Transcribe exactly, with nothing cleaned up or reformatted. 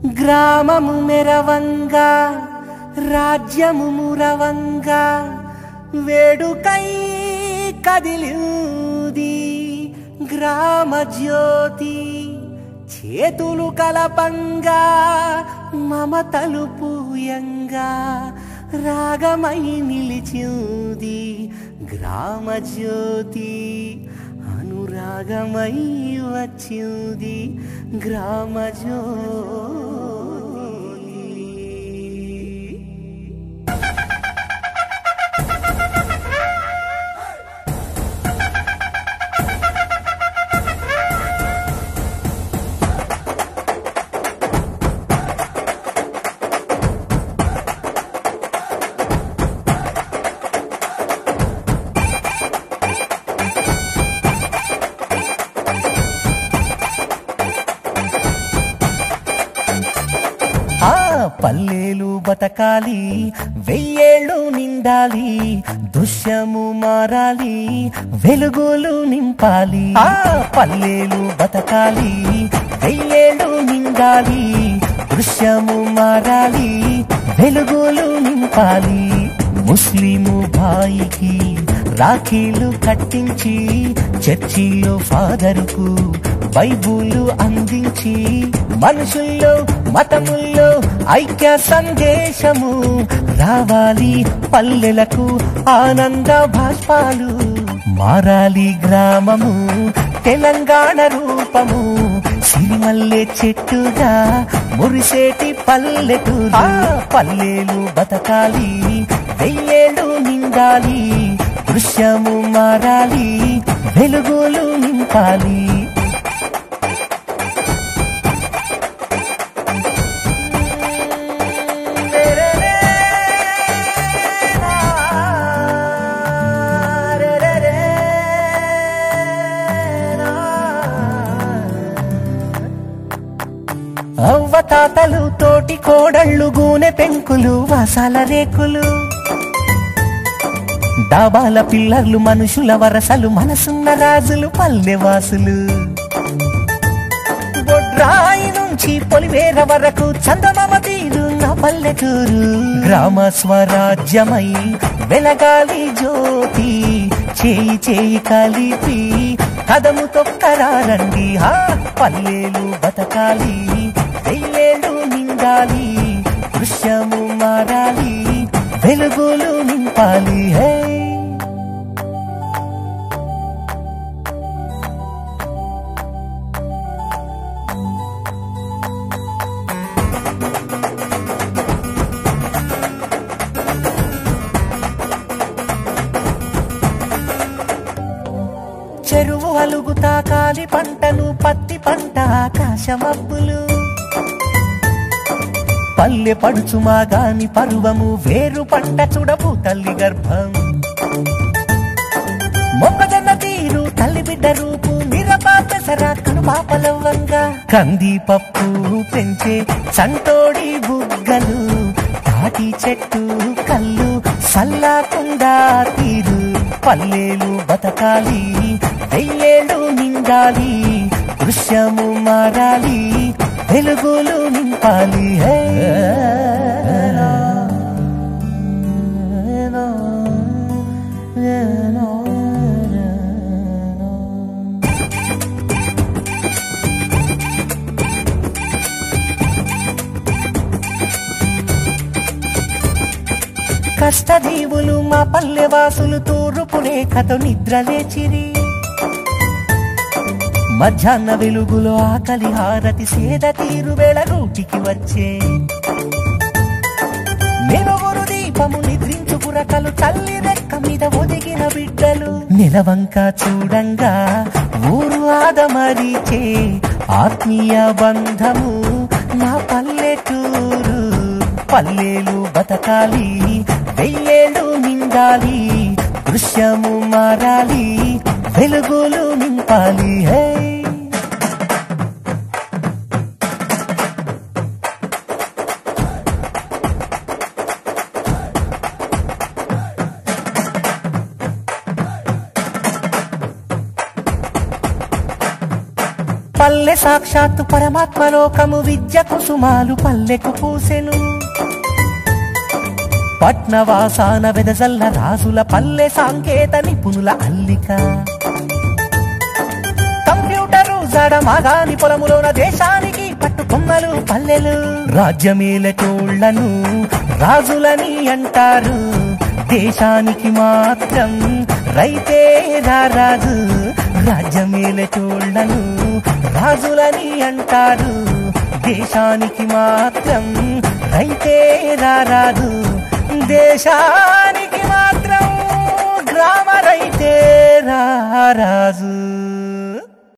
గ్రామము మెరవంగా రాజ్యము మురవంగా వేడుకై కదిలింది గ్రామ జ్యోతి చేతులు కలపంగా మమతలు పూయంగా రాగమై నిలిచింది గ్రామ జ్యోతి అనురాగమై వచ్చింది గ్రామ జ్యోతి. పల్లెలు బతకాలి వెయ్యేళ్ళు నిండాలి దృశ్యము మారాలి వెలుగులు నింపాలి. ఆ పల్లెలు బతకాలి వెయ్యేళ్ళు నిండాలి దృశ్యము మారాలి వెలుగులు నింపాలి. ముస్లిము భాయికి రాఖీలు కట్టించి చర్చిలో ఫాదరుకు బైబులు అందించి మనుషుల్లో మతముల్లో ఐక్య సందేశము రావాలి పల్లెలకు ఆనంద భాష్పాలు మారాలి గ్రామము తెలంగాణ రూపము సిరిమల్లె చెట్టుగా మురిసేటి పల్లెటూరు. పల్లెలు బతకాలి వెయ్యేళ్ళు నిండాలి దృశ్యము మారాలి వెలుగులు నింపాలి. అవ్వతాతలు తోటి కోడళ్ళు గూనె పెంకులు వాసాల రేకులు డాబాల పిల్లర్లు మనుషుల వరసలు మనసున్న రాజులు పల్లెవాసులు. బొడ్రాయి నుంచి పొలివేర వరకు చందమామ తీరు నా పల్లెటూరు. గ్రామ స్వరాజ్యమై వెలగాలి జ్యోతి చేయి చేయి కలిపి కదము తొక్కరారండి. హా పల్లెలు బతకాలి వెయ్యేళ్ళు నిండాలి దృశ్యము మారాలి వెలుగులు నింపాలి. హే చెరువు అలుగుతా కాలి పంటలు పత్తి పంట ఆకాశమబ్బులు పల్లె పడుచు మాగాని పరువము వేరు పంట చూడపు తల్లి గర్భం మొక్కజొన్న తీరు తల్లి బిడ్డ రూపు మిరపా పెసరా కనుపాపలవ్వంగా కంది పప్పు పెంచే సంతోడి బుగ్గలు తాటి చెట్టు కళ్ళు సల్లాకుండా తీరు. పల్లెలు బతకాలి వెయ్యేళ్ళు నిండాలి దృశ్యము మారాలి వెలుగులు నింపాలి. హే కష్టజీవులు మా పల్లెవాసులు తూర్పు రేఖతో నిద్రలేచిరి. మధ్యాహ్న వెలుగులో ఆకలి హారతి సేద తీరు వేళ రూటికి వచ్చే మెరుగురు దీపము నిద్రించు పురకలు తల్లి రెక్క మీద ఒదిగిన బిడ్డలు నిలవంక చూడంగా ఊరు ఆదమరిచే ఆత్మీయ బంధము నా పల్లెటూరు. పల్లెలు బతకాలి వెయ్యేళ్ళు నిండాలి దృశ్యము మారాలి వెలుగులు నింపాలి. హే పల్లె పల్లె సాక్షాత్తు పరమాత్మలోకము, విద్య కుసుమాలు పల్లెకు పూసెను. పట్నవాసాన వెదజల్ల రాజుల పల్లె, సాంకేత నిపుణుల అల్లిక. కంప్యూటరు జడమాగాని పొలములోన, దేశానికి పట్టుకొమ్మలు పల్లెలు. రాజ్యమేలటోళ్లను రాజులని అంటారు, దేశానికి మాత్రం రైతే రారాజు. రాజ్యమేలటోళ్లను రాజులని అంటారు, దేశానికి మాత్రం రైతే రారాజు. దేశానికి మాత్రం గ్రామ రైతే రారాజు.